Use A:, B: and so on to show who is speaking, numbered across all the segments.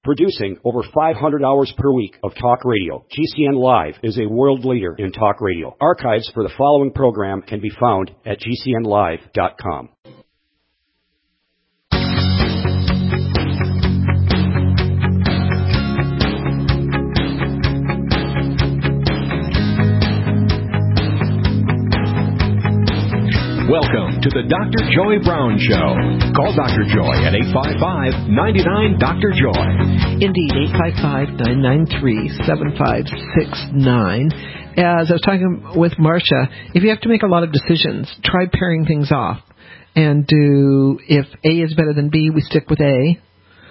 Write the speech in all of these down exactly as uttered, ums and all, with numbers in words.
A: Producing over five hundred hours per week of talk radio, G C N Live is a world leader in talk radio. Archives for the following program can be found at G C N live dot com.
B: Welcome to the Doctor Joy Brown Show. Call Doctor Joy at eight five five, nine nine, Doctor Joy.
C: Indeed, eight five five, nine nine three, seven five six nine. As I was talking with Marcia, if you have to make a lot of decisions, try pairing things off. And do, if A is better than B, we stick with A.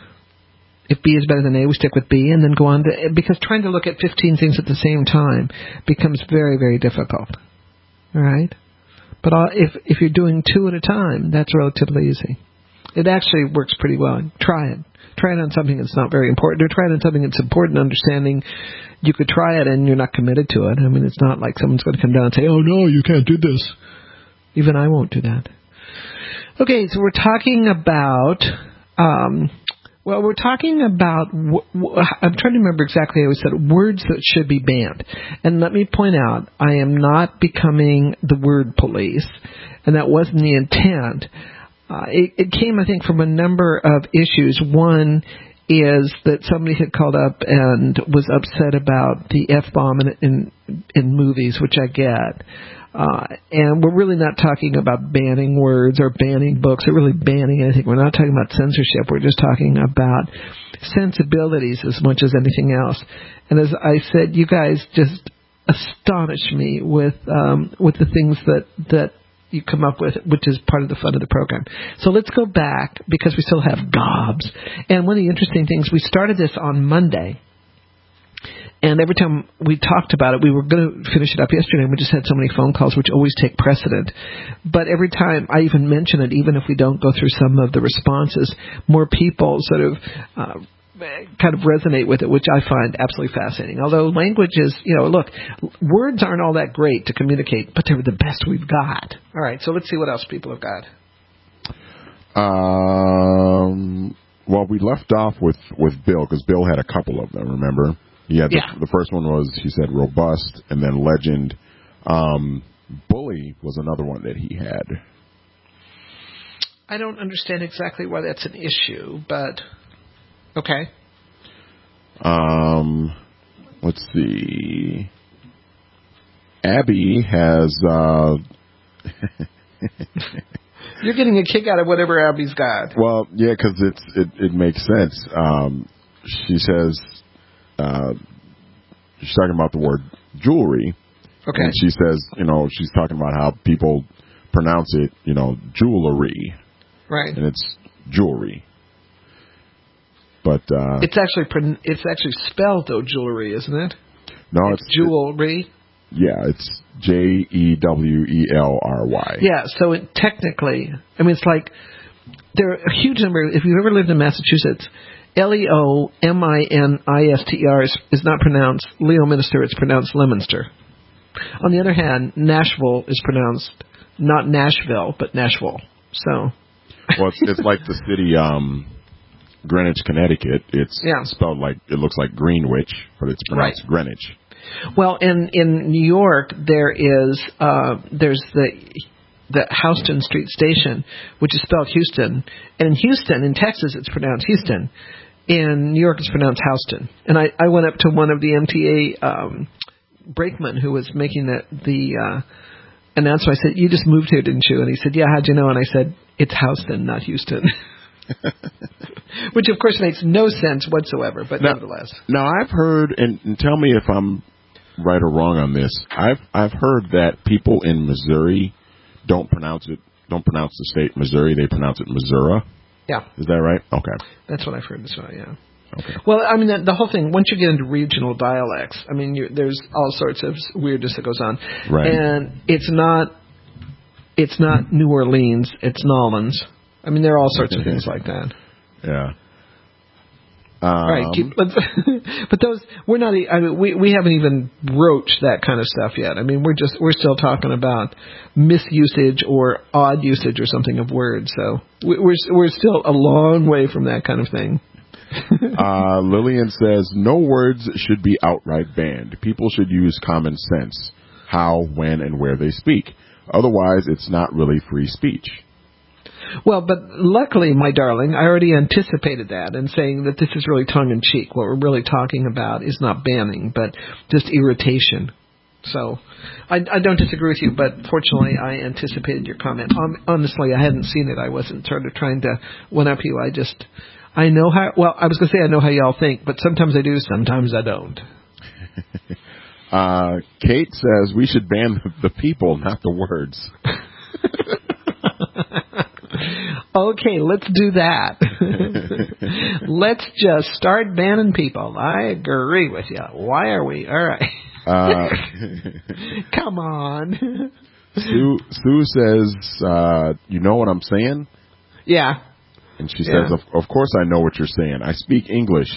C: If B is better than A, we stick with B, and then go on to, because trying to look at fifteen things at the same time becomes very, very difficult. All right? But if if you're doing two at a time, that's relatively easy. It actually works pretty well. Try it. Try it on something that's not very important, or try it on something that's important, understanding you could try it and you're not committed to it. I mean, it's not like someone's going to come down and say, oh, no, you can't do this. Even I won't do that. Okay, so we're talking about... Um, Well, we're talking about, I'm trying to remember exactly how we said it, words that should be banned. And let me point out, I am not becoming the word police, and that wasn't the intent. Uh, it, it came, I think, from a number of issues. One is that somebody had called up and was upset about the F-bomb in, in, in movies, which I get. Uh, and we're really not talking about banning words or banning books or really banning anything. We're not talking about censorship. We're just talking about sensibilities as much as anything else. And as I said, you guys just astonish me with um, with the things that, that you come up with, which is part of the fun of the program. So let's go back, because we still have gobs. And one of the interesting things, we started this on Monday. And every time we talked about it, we were going to finish it up yesterday, and we just had so many phone calls, which always take precedent. But every time I even mention it, even if we don't go through some of the responses, more people sort of uh, kind of resonate with it, which I find absolutely fascinating. Although language is, you know, look, words aren't all that great to communicate, but they're the best we've got. All right, so let's see what else people have got.
D: Um, well, we left off with, with Bill, because Bill had a couple of them, remember? Yeah, the,
C: yeah.
D: the first one was, he said, robust, and then legend. Um, bully was another one that he had.
C: I don't understand exactly why that's an issue, but okay.
D: Um, let's see. Abby has... Uh,
C: You're getting a kick out of whatever Abby's got.
D: Well, yeah, because it's it, it makes sense. Um, she says... Uh, she's talking about the word jewelry.
C: Okay.
D: And she says, you know, she's talking about how people pronounce it, you know, jewelry.
C: Right.
D: And it's jewelry. But uh,
C: it's actually it's actually spelled though jewelry, isn't it?
D: No,
C: it's,
D: it's
C: jewelry.
D: It, yeah, it's J E W E L R Y.
C: Yeah, so it, technically, I mean, it's like there are a huge number. If you've ever lived in Massachusetts, L E O M I N I S T E R is, is not pronounced Leominster, it's pronounced Leominster. On the other hand, Nashville is pronounced not Nashville, but Nashville. So,
D: well, it's, it's like the city um, Greenwich, Connecticut. It's
C: yeah.
D: spelled like, it looks like Greenwich, but it's pronounced right. Greenwich.
C: Well, in, in New York, there is, uh, there's the... the Houston Street Station, which is spelled Houston. And in Houston, in Texas, it's pronounced Houston. In New York, it's pronounced Houston. And I, I went up to one of the M T A um, brakemen who was making the, the uh, announcement. I said, you just moved here, didn't you? And he said, yeah, how'd you know? And I said, it's Houston, not Houston. Which, of course, makes no sense whatsoever, but now, nevertheless.
D: Now, I've heard, and, and tell me if I'm right or wrong on this, I've I've heard that people in Missouri don't pronounce it, don't pronounce the state Missouri, they pronounce it Missouri.
C: Yeah.
D: Is that right? Okay.
C: That's what I've heard as well, yeah.
D: Okay.
C: Well, I mean, the, the whole thing, once you get into regional dialects, I mean, you're, there's all sorts of weirdness that goes on.
D: Right.
C: And it's not, it's not New Orleans, it's Nolans. I mean, there are all sorts of things like that.
D: Yeah.
C: Um, all right, keep, but, but those we're not. I mean, we we haven't even broached that kind of stuff yet. I mean, we're just we're still talking about misusage or odd usage or something of words. So we're we're still a long way from that kind of thing.
D: uh, Lillian says, no words should be outright banned. People should use common sense, how, when, and where they speak. Otherwise, it's not really free speech.
C: Well, but luckily, my darling, I already anticipated that and saying that this is really tongue-in-cheek. What we're really talking about is not banning, but just irritation. So I, I don't disagree with you, but fortunately, I anticipated your comment. Um, honestly, I hadn't seen it. I wasn't sort of trying to one-up you. I just, I know how, well, I was going to say I know how y'all think, but sometimes I do, sometimes I don't.
D: uh, Kate says we should ban the people, not the words.
C: Okay, let's do that. Let's just start banning people. I agree with you. Why are we? All right. Uh, Come on.
D: Sue, Sue says, uh, you know what I'm saying?
C: Yeah.
D: And she
C: yeah.
D: says, of, of course I know what you're saying. I speak English.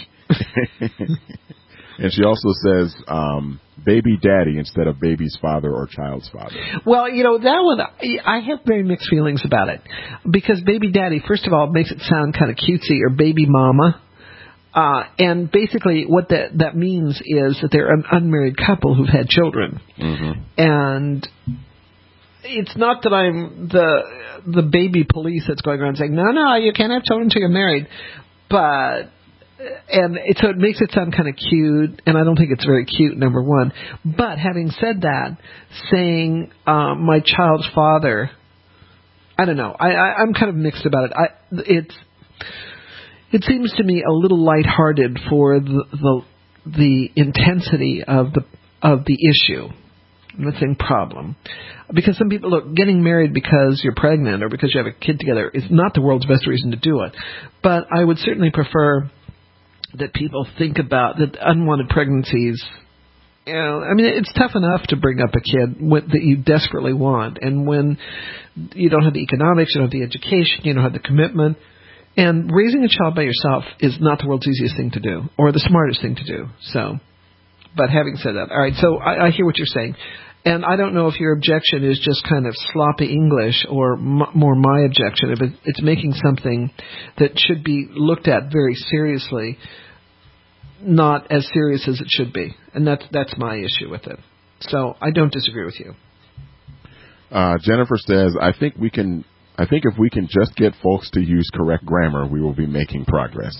D: And she also says, um, baby daddy instead of baby's father or child's father.
C: Well, you know, that one, I have very mixed feelings about it. Because baby daddy, first of all, makes it sound kind of cutesy, or baby mama. Uh, and basically what that, that means is that they're an unmarried couple who've had children. Mm-hmm. And it's not that I'm the the baby police that's going around saying, no, no, you can't have children until you're married. But... And it, so it makes it sound kind of cute, and I don't think it's very cute, number one. But having said that, saying uh, my child's father, I don't know. I, I, I'm kind of mixed about it. I, it's it seems to me a little lighthearted for the the, the intensity of the of the issue. I'm not saying problem. Because some people, look, getting married because you're pregnant or because you have a kid together is not the world's best reason to do it. But I would certainly prefer that people think about that unwanted pregnancies. You know, I mean, it's tough enough to bring up a kid with, that you desperately want, and when you don't have the economics, you don't have the education, you don't have the commitment, and raising a child by yourself is not the world's easiest thing to do, or the smartest thing to do. So, but having said that, all right. So I, I hear what you're saying, and I don't know if your objection is just kind of sloppy English or m- more my objection. If it, it's making something that should be looked at very seriously, not as serious as it should be. And that's that's my issue with it. So I don't disagree with you.
D: Uh, Jennifer says, I think we can. I think if we can just get folks to use correct grammar, we will be making progress.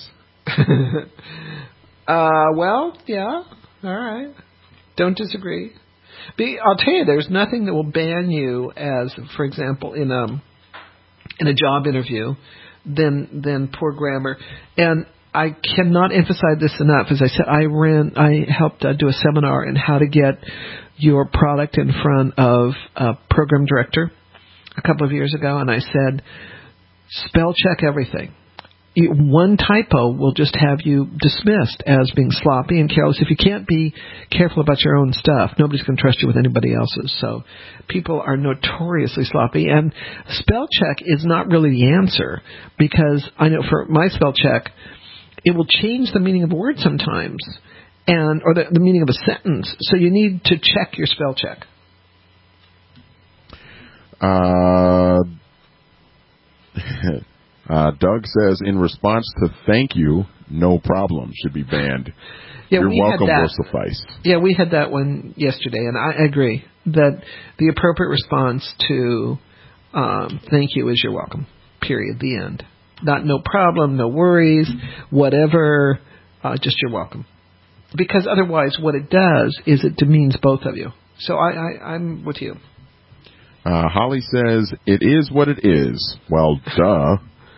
C: uh, well, yeah, all right. Don't disagree. Be, I'll tell you, there's nothing that will ban you as, for example, in a in a job interview, than than poor grammar. And I cannot emphasize this enough. As I said, I ran, I helped uh, do a seminar on how to get your product in front of a program director a couple of years ago, and I said, spell check everything. You, one typo will just have you dismissed as being sloppy and careless. If you can't be careful about your own stuff, nobody's going to trust you with anybody else's. So people are notoriously sloppy, and spell check is not really the answer, because I know for my spell check, it will change the meaning of a word sometimes, and or the, the meaning of a sentence. So you need to check your spell check.
D: Uh, uh, Doug says, in response to thank you, no problem should be banned.
C: Yeah,
D: You're
C: we
D: welcome
C: had that.
D: will suffice.
C: Yeah, we had that one yesterday, and I agree that the appropriate response to um, thank you is you're welcome, period, the end. Not no problem, no worries, whatever, uh, just you're welcome. Because otherwise what it does is it demeans both of you. So I, I, I'm with you.
D: Uh, Holly says, it is what it is. Well, duh.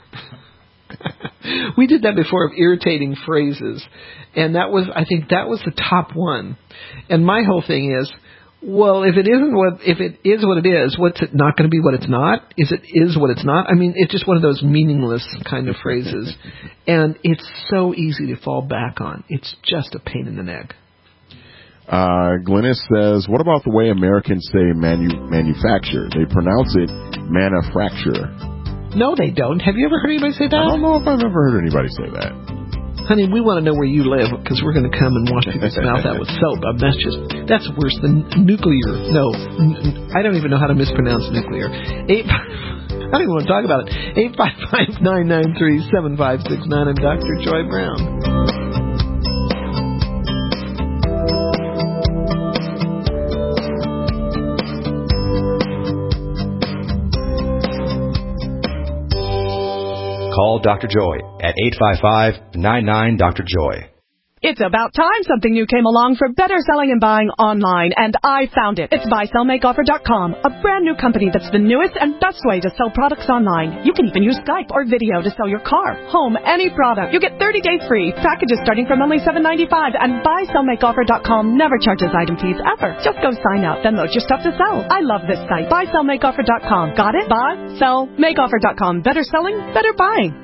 C: We did that before, of irritating phrases. And that was, I think that was the top one. And my whole thing is, well, if it isn't what, if it is what it is, what's it not going to be what it's not? Is it is what it's not? I mean, it's just one of those meaningless kind of phrases. And it's so easy to fall back on. It's just a pain in the neck.
D: Uh, Glynis says, what about the way Americans say manu- manufacture? They pronounce it manufacture.
C: No, they don't. Have you ever heard anybody say that?
D: I don't know if I've ever heard anybody say that.
C: Honey, we want to know where you live, because we're going to come and wash people's mouth out with soap. Um, that's just, that's worse than nuclear. No, n- I don't even know how to mispronounce nuclear. Eight, don't even want to talk about it. eight five five, nine nine three, seven five six nine. I'm Doctor Joy Brown.
E: Call Doctor Joy at eight five five, nine nine, Doctor Joy.
F: It's about time something new came along for better selling and buying online, and I found it. It's buy sell make offer dot com, a brand new company that's the newest and best way to sell products online. You can even use Skype or video to sell your car, home, any product. You get thirty days free, packages starting from only seven ninety-five, and buy sell make offer dot com never charges item fees ever. Just go sign up, then load your stuff to sell. I love this site, buy sell make offer dot com. Got it? buy sell make offer dot com. Better selling, better buying.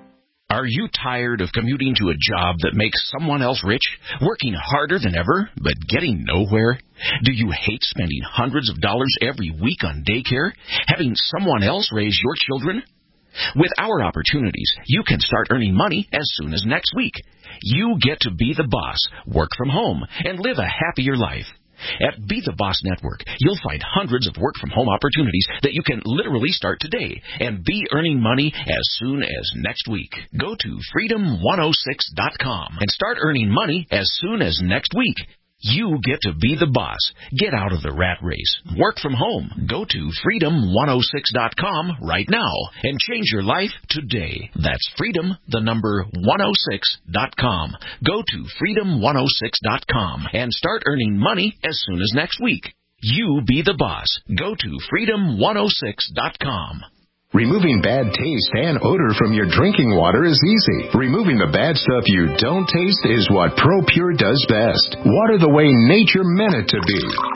G: Are you tired of commuting to a job that makes someone else rich, working harder than ever, but getting nowhere? Do you hate spending hundreds of dollars every week on daycare, having someone else raise your children? With our opportunities, you can start earning money as soon as next week. You get to be the boss, work from home, and live a happier life. At Be the Boss Network, you'll find hundreds of work-from-home opportunities that you can literally start today and be earning money as soon as next week. Go to freedom one oh six dot com and start earning money as soon as next week. You get to be the boss. Get out of the rat race. Work from home. Go to freedom one oh six dot com right now and change your life today. That's freedom, the number one oh six dot com. Go to freedom one oh six dot com and start earning money as soon as next week. You be the boss. Go to freedom one oh six dot com.
H: Removing bad taste and odor from your drinking water is easy. Removing the bad stuff you don't taste is what ProPure does best. Water the way nature meant it to be.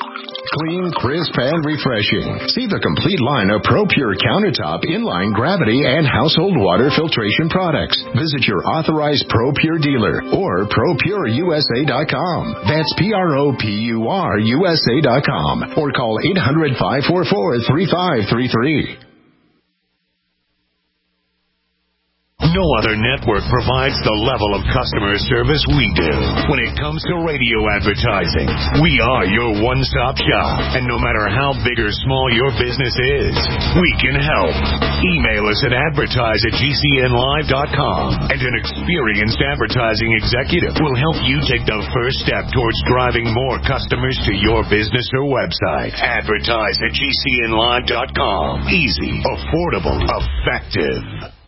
H: Clean, crisp, and refreshing. See the complete line of ProPure countertop, inline, gravity, and household water filtration products. Visit your authorized ProPure dealer or pro pure U S A dot com. That's P R O P U R U S A dot com or call eight hundred, five four four, three five three three.
I: No other network provides the level of customer service we do. When it comes to radio advertising, we are your one-stop shop. And no matter how big or small your business is, we can help. Email us at advertise at G C N live dot com, and an experienced advertising executive will help you take the first step towards driving more customers to your business or website. Advertise at G C N live dot com. Easy, affordable, effective.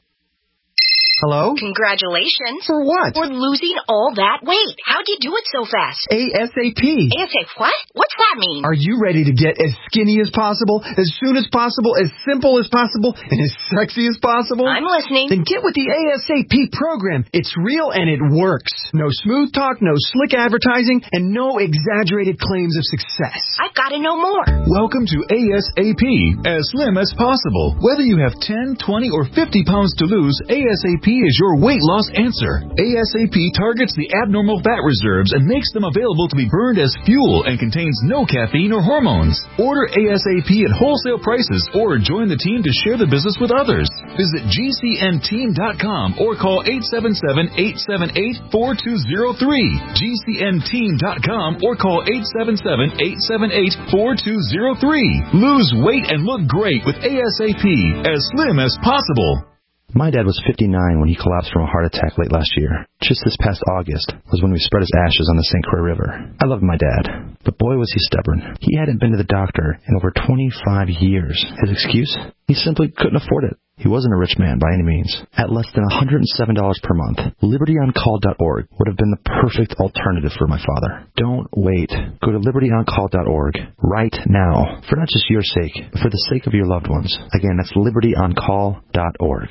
J: Hello?
K: Congratulations.
J: For what?
K: For losing all that weight. How'd you do it so fast?
J: ASAP.
K: ASAP what? What's that mean?
J: Are you ready to get as skinny as possible, as soon as possible, as simple as possible, and as sexy as possible?
K: I'm listening.
J: Then get with the ASAP program. It's real and it works. No smooth talk, no slick advertising, and no exaggerated claims of success.
K: I've got to know more.
L: Welcome to ASAP, as slim as possible. Whether you have ten, twenty, or fifty pounds to lose, ASAP is your weight loss answer. ASAP targets the abnormal fat reserves and makes them available to be burned as fuel and contains no caffeine or hormones. Order ASAP at wholesale prices or join the team to share the business with others. Visit G C N team dot com or call eight seven seven, eight seven eight, four two zero three. G C N team dot com or call eight seven seven, eight seven eight, four two zero three. Lose weight and look great with ASAP, as slim as possible.
M: My dad was fifty-nine when he collapsed from a heart attack late last year. Just this past August was when we spread his ashes on the Saint Croix River. I loved my dad, but boy was he stubborn. He hadn't been to the doctor in over twenty-five years. His excuse? He simply couldn't afford it. He wasn't a rich man by any means. At less than one hundred seven dollars per month, liberty on call dot org would have been the perfect alternative for my father. Don't wait. Go to liberty on call dot org right now, for not just your sake, but for the sake of your loved ones. Again, that's liberty on call dot org.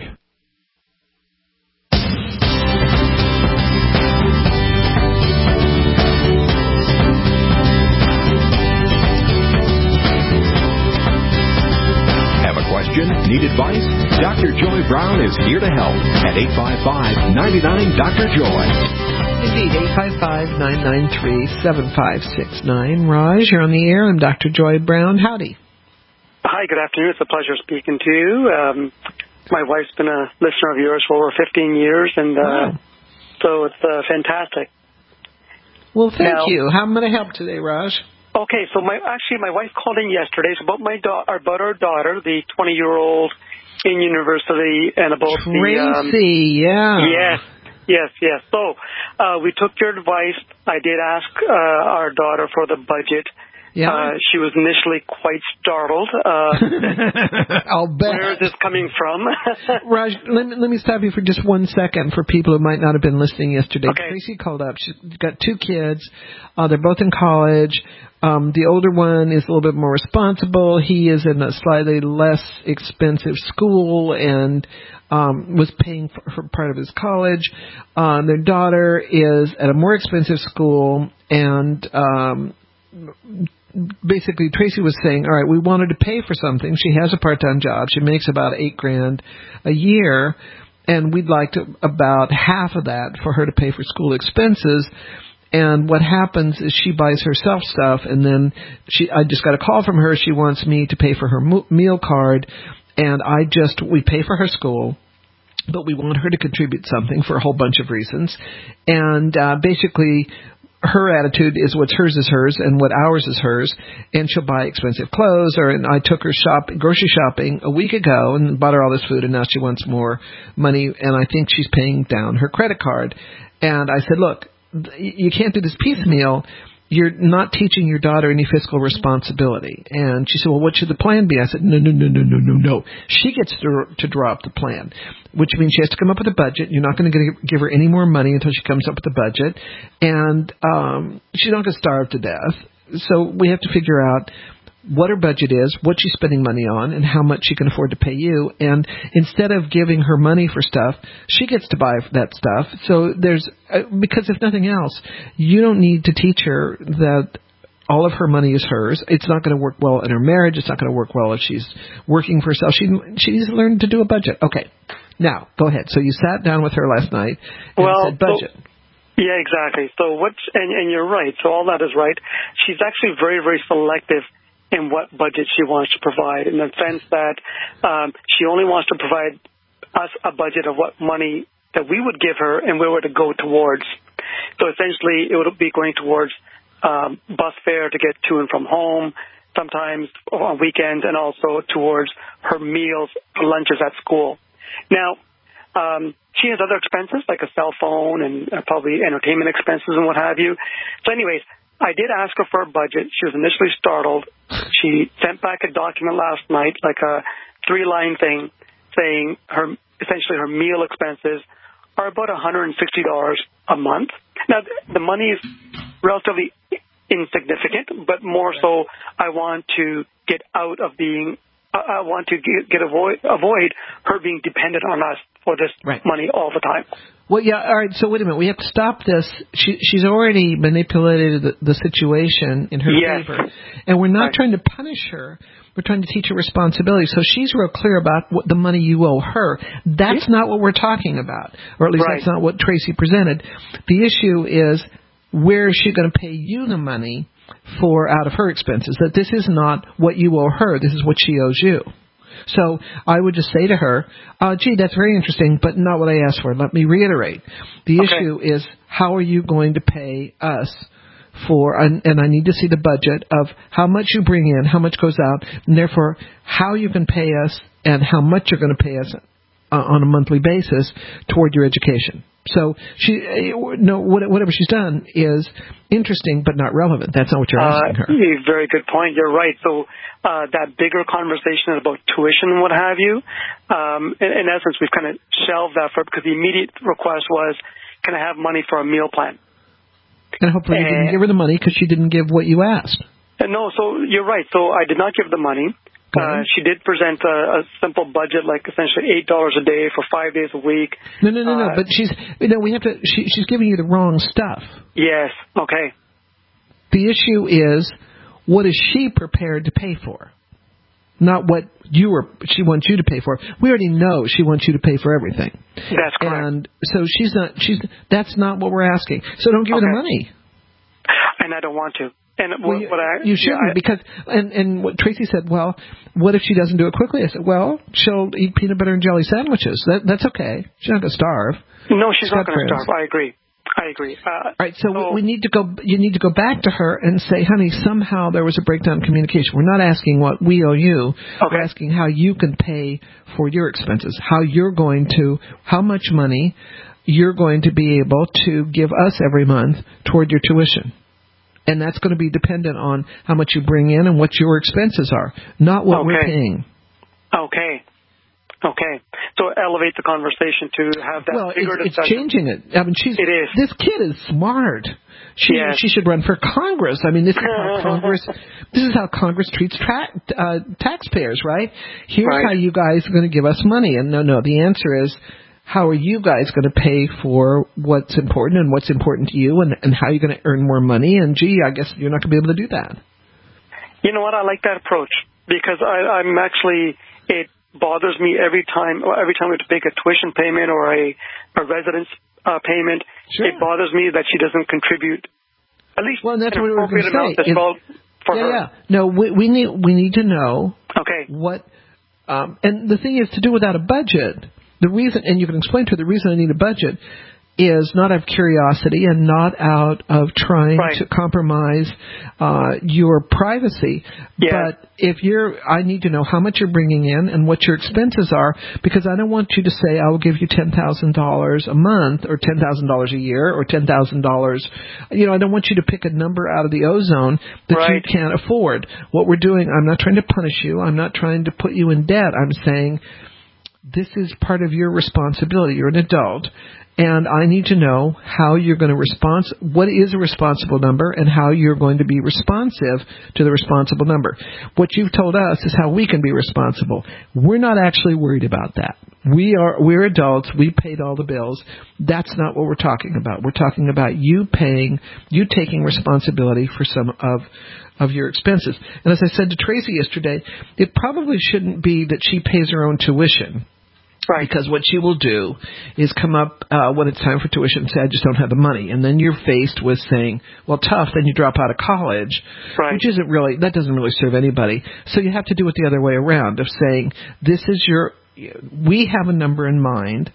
B: Question? Need advice? Doctor Joy Brown is here to help at eight five five, nine nine, Doctor Joy.
C: Indeed, eight five five, nine nine three, seven five six nine. Raj, you're on the air. I'm Doctor Joy Brown. Howdy.
N: Hi, good afternoon. It's a pleasure speaking to you. Um, my wife's been a listener of yours for over fifteen years, and uh,
C: wow.
N: so it's uh, fantastic.
C: Well, thank
N: now,
C: you. How am I going to help today, Raj?
N: Okay, so my actually my wife called in yesterday about my da- about our daughter, the twenty-year-old in university and about
C: Tracy,
N: the... Um,
C: yeah.
N: Yes, yes, yes. So uh, we took your advice. I did ask uh, our daughter for the budget.
C: Yeah.
N: Uh, she was initially quite startled. Uh,
C: I'll bet.
N: Where is this coming from?
C: Raj, let me, let me stop you for just one second for people who might not have been listening yesterday.
N: Okay.
C: Tracy called up. She's got two kids. Uh, they're both in college. Um, the older one is a little bit more responsible. He is in a slightly less expensive school and um, was paying for, for part of his college. Um, their daughter is at a more expensive school, and um, basically Tracy was saying, all right, we wanted to pay for something. She has a part-time job. She makes about eight grand a year, and we'd like to, about half of that for her to pay for school expenses. And what happens is she buys herself stuff, and then she, I just got a call from her. She wants me to pay for her mo- meal card, and I just, we pay for her school, but we want her to contribute something for a whole bunch of reasons. And uh, basically, her attitude is what's hers is hers and what ours is hers, and she'll buy expensive clothes. Or and I took her shop grocery shopping a week ago and bought her all this food, and now she wants more money, and I think she's paying down her credit card. And I said, look, you can't do this piecemeal. You're not teaching your daughter any fiscal responsibility. And she said, well, what should the plan be? I said, no, no, no, no, no, no, no. She gets to, to draw up the plan, which means she has to come up with a budget. You're not going to give her any more money until she comes up with a budget. And um, she's not going to starve to death. So we have to figure out what her budget is, what she's spending money on, and how much she can afford to pay you. And instead of giving her money for stuff, she gets to buy that stuff. So there's, uh, because if nothing else, you don't need to teach her that all of her money is hers. It's not going to work well in her marriage. It's not going to work well if she's working for herself. She, she needs to learn to do a budget. Okay. Now, go ahead. So you sat down with her last night and
N: well,
C: said budget.
N: So- Yeah, exactly. So what's, and, and you're right. So all that is right. She's actually very, very selective in what budget she wants to provide, in the sense that um, she only wants to provide us a budget of what money that we would give her and where would it go towards. So essentially it would be going towards um, bus fare to get to and from home, sometimes on weekends, and also towards her meals, lunches at school. Now, um, she has other expenses like a cell phone and uh, probably entertainment expenses and what have you. So anyways, I did ask her for a budget. She was initially startled. She sent back a document last night, like a three-line thing, saying her essentially her meal expenses are about one hundred sixty dollars a month. Now, the money is relatively insignificant, but more so I want to get out of being, I want to get, get avoid, avoid her being dependent on us for this
C: right.
N: money all the time.
C: Well, yeah, all right, so wait a minute. We have to stop this. She, she's already manipulated the, the situation in her
N: yes.
C: favor. And we're not
N: right.
C: trying to punish her. We're trying to teach her responsibility. So she's real clear about what the money you owe her. That's yeah. not what we're talking about. Or at least
N: right.
C: that's not what Tracy presented. The issue is, where is she going to pay you the money for out of her expenses? That this is not what you owe her. This is what she owes you. So I would just say to her, uh, gee, that's very interesting, but not what I asked for. Let me reiterate. The
N: okay.
C: issue is, how are you going to pay us for, and, and I need to see the budget of how much you bring in, how much goes out, and therefore how you can pay us and how much you're going to pay us uh, on a monthly basis toward your education. So she, no, whatever she's done is interesting but not relevant. That's not what you're asking her.
N: Uh, very good point. You're right. So uh, that bigger conversation about tuition and what have you, um, in, in essence, we've kind of shelved that for because the immediate request was, can I have money for a meal plan?
C: And hopefully you didn't give her the money because she didn't give what you asked.
N: Uh, no, so you're right. So I did not give the money. Uh, she did present a, a simple budget, like essentially eight dollars a day for five days a week.
C: No, no, no,
N: uh,
C: no. But she's, you know, we have to. She, she's giving you the wrong stuff.
N: Yes. Okay.
C: The issue is, what is she prepared to pay for? Not what you were. She wants you to pay for. We already know she wants you to pay for everything.
N: That's correct.
C: And so she's not. She's. That's not what we're asking. So don't give
N: okay.
C: her the money.
N: And I don't want to. And
C: well,
N: what,
C: you,
N: what I,
C: you shouldn't
N: yeah, I,
C: because and and what Tracy said. Well, what if she doesn't do it quickly? I said, well, she'll eat peanut butter and jelly sandwiches. That that's okay. She's not going to starve.
N: No, she's, she's not going to
C: friends.
N: starve. I agree. I agree. Uh,
C: All right, so, so we need to go. You need to go back to her and say, honey, somehow there was a breakdown in communication. We're not asking what we owe you.
N: Okay.
C: We're asking how you can pay for your expenses, how you're going to, how much money you're going to be able to give us every month toward your tuition. And that's going to be dependent on how much you bring in and what your expenses are, not what
N: okay.
C: we're paying.
N: Okay. Okay. So elevate the conversation to have that
C: well,
N: bigger
C: it's,
N: discussion.
C: it's changing it. I mean, she's,
N: it is.
C: This kid is smart. She
N: yes.
C: she should run for Congress. I mean, this is how Congress this is how Congress treats tra- uh, taxpayers, right? Here's
N: right.
C: how you guys are going to give us money. And no, no, the answer is, how are you guys going to pay for what's important and what's important to you, and, and how you're going to earn more money? And gee, I guess you're not going to be able to do that.
N: You know what? I like that approach because I, I'm actually it. bothers me every time every time we have to make a tuition payment or a, a residence uh, payment.
C: Sure.
N: It bothers me that she doesn't contribute at least
C: well, that's
N: an
C: what we were
N: appropriate
C: going
N: amount
C: to say.
N: It, for
C: yeah,
N: her.
C: yeah. No, we, we need we need to know
N: okay.
C: what. Um, and the thing is, to do without a budget. The reason, and you can explain to her, the reason I need a budget is not out of curiosity and not out of trying
N: right.
C: to compromise uh, your privacy.
N: Yeah.
C: But if you're, I need to know how much you're bringing in and what your expenses are, because I don't want you to say, I will give you ten thousand dollars a month or ten thousand dollars a year or ten thousand dollars. You know, I don't want you to pick a number out of the ozone that
N: right.
C: you can't afford. What we're doing, I'm not trying to punish you. I'm not trying to put you in debt. I'm saying this is part of your responsibility. You're an adult. And I need to know how you're going to respond, what is a responsible number, and how you're going to be responsive to the responsible number. What you've told us is how we can be responsible. We're not actually worried about that. We are, we're adults. We paid all the bills. That's not what we're talking about. We're talking about you paying, you taking responsibility for some of of your expenses. And as I said to Tracy yesterday, it probably shouldn't be that she pays her own tuition.
N: Right.
C: Because what she will do is come up uh, when it's time for tuition and say, I just don't have the money. And then you're faced with saying, well, tough, then you drop out of college,
N: right.
C: which isn't really, that doesn't really serve anybody. So you have to do it the other way around of saying, this is your, we have a number in mind,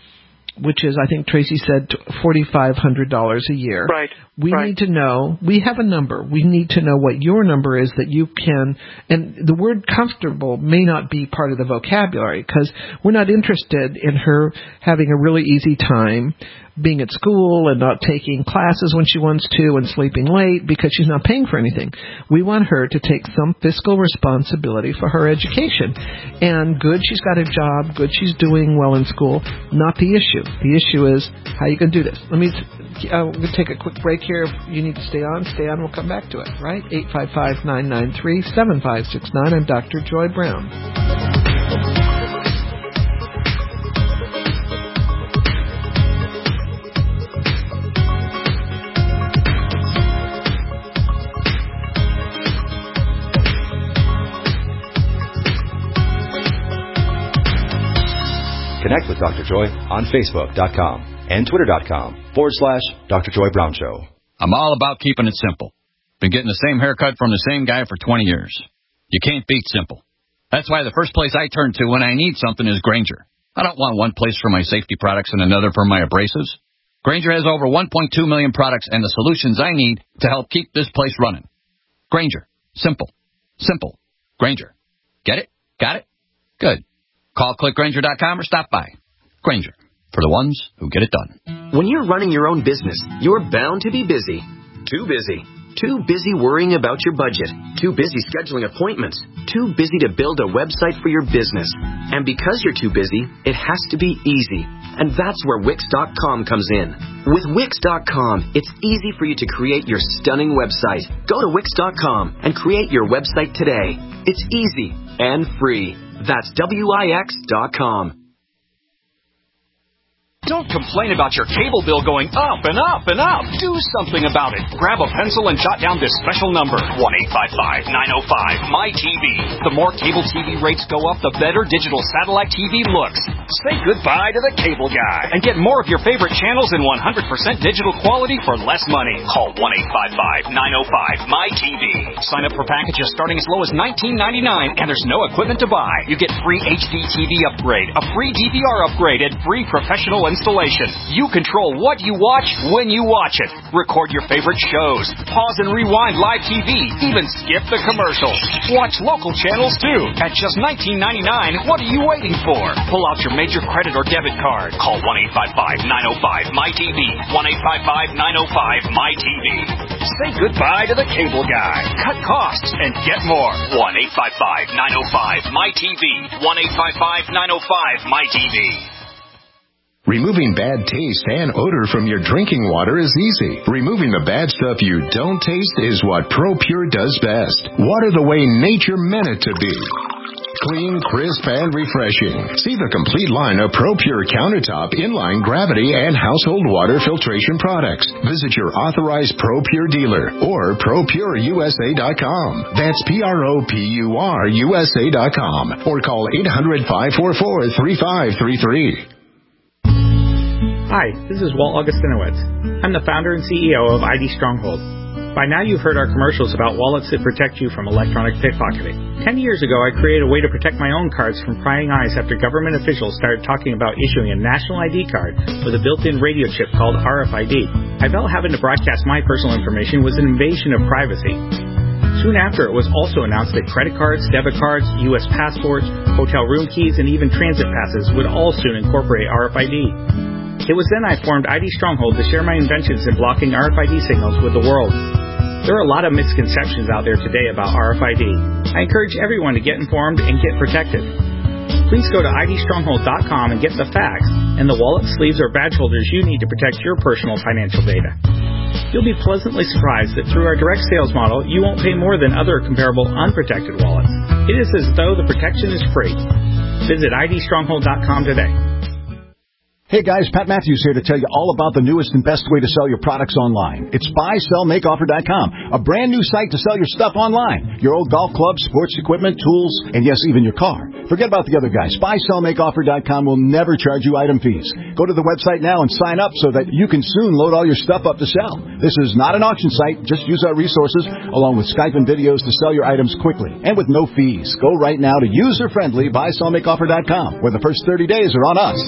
C: which is, I think Tracy said, four thousand five hundred dollars a year.
N: Right.
C: We
N: right.
C: need to know, we have a number. We need to know what your number is that you can, and the word comfortable may not be part of the vocabulary because we're not interested in her having a really easy time being at school and not taking classes when she wants to and sleeping late because she's not paying for anything. We want her to take some fiscal responsibility for her education. And good, she's got a job. Good, she's doing well in school. Not the issue. The issue is how you can do this. Let me, uh, we're going to take a quick break here. If you need to stay on, stay on. We'll come back to it, right? eight five five, nine nine three, seven five six nine. I'm Doctor Joy Brown.
E: Connect with Doctor Joy on Facebook dot com and Twitter dot com forward slash Doctor Joy Brown Show.
O: I'm all about keeping it simple. Been getting the same haircut from the same guy for twenty years. You can't beat simple. That's why the first place I turn to when I need something is Grainger. I don't want one place for my safety products and another for my abrasives. Grainger has over one point two million products and the solutions I need to help keep this place running. Grainger. Simple. Simple. Grainger. Get it? Got it? Good. Call click grainger dot com or stop by. Grainger. For the ones who get it done.
P: When you're running your own business, you're bound to be busy. Too busy. Too busy worrying about your budget. Too busy scheduling appointments. Too busy to build a website for your business. And because you're too busy, it has to be easy. And that's where Wix dot com comes in. With Wix dot com, it's easy for you to create your stunning website. Go to Wix dot com and create your website today. It's easy and free. That's W I X dot com.
Q: Don't complain about your cable bill going up and up and up. Do something about it. Grab a pencil and jot down this special number, one eight five five, nine oh five, M Y T V. The more cable T V rates go up, the better digital satellite T V looks. Say goodbye to the cable guy and get more of your favorite channels in one hundred percent digital quality for less money. Call one eight five five, nine oh five, M Y T V. Sign up for packages starting as low as nineteen ninety-nine, and there's no equipment to buy. You get free H D T V upgrade, a free D V R upgrade, and free professional installation. You control what you watch when you watch it. Record your favorite shows. Pause and rewind live T V. Even skip the commercials. Watch local channels too. At just nineteen ninety-nine dollars, what are you waiting for? Pull out your major credit or debit card. Call one eight five five, nine oh five, M Y T V. one eight five five, nine oh five, M Y T V. Say goodbye to the cable guy. Cut costs and get more. one eight five five, nine oh five, M Y T V. one eight five five, nine oh five, M Y T V.
H: Removing bad taste and odor from your drinking water is easy. Removing the bad stuff you don't taste is what ProPure does best. Water the way nature meant it to be. Clean, crisp, and refreshing. See the complete line of ProPure countertop, inline, gravity, and household water filtration products. Visit your authorized ProPure dealer or Pro Pure U S A dot com. That's P R O P U R U S A dot com. Or call eight hundred, five four four, three five three three.
R: Hi, this is Walt Augustinowitz. I'm the founder and C E O of I D Stronghold. By now you've heard our commercials about wallets that protect you from electronic pickpocketing. Ten years ago, I created a way to protect my own cards from prying eyes after government officials started talking about issuing a national I D card with a built-in radio chip called R F I D. I felt having to broadcast my personal information was an invasion of privacy. Soon after, it was also announced that credit cards, debit cards, U S passports, hotel room keys, and even transit passes would all soon incorporate R F I D. It was then I formed I D Stronghold to share my inventions in blocking R F I D signals with the world. There are a lot of misconceptions out there today about R F I D. I encourage everyone to get informed and get protected. Please go to I D stronghold dot com and get the facts and the wallet, sleeves, or badge holders you need to protect your personal financial data. You'll be pleasantly surprised that through our direct sales model, you won't pay more than other comparable unprotected wallets. It is as though the protection is free. Visit I D stronghold dot com today.
S: Hey guys, Pat Matthews here to tell you all about the newest and best way to sell your products online. It's buy sell make offer dot com, a brand new site to sell your stuff online. Your old golf clubs, sports equipment, tools, and yes, even your car. Forget about the other guys. buy sell make offer dot com will never charge you item fees. Go to the website now and sign up so that you can soon load all your stuff up to sell. This is not an auction site. Just use our resources along with Skype and videos to sell your items quickly and with no fees. Go right now to user-friendly buy sell make offer dot com, where the first thirty days are on us.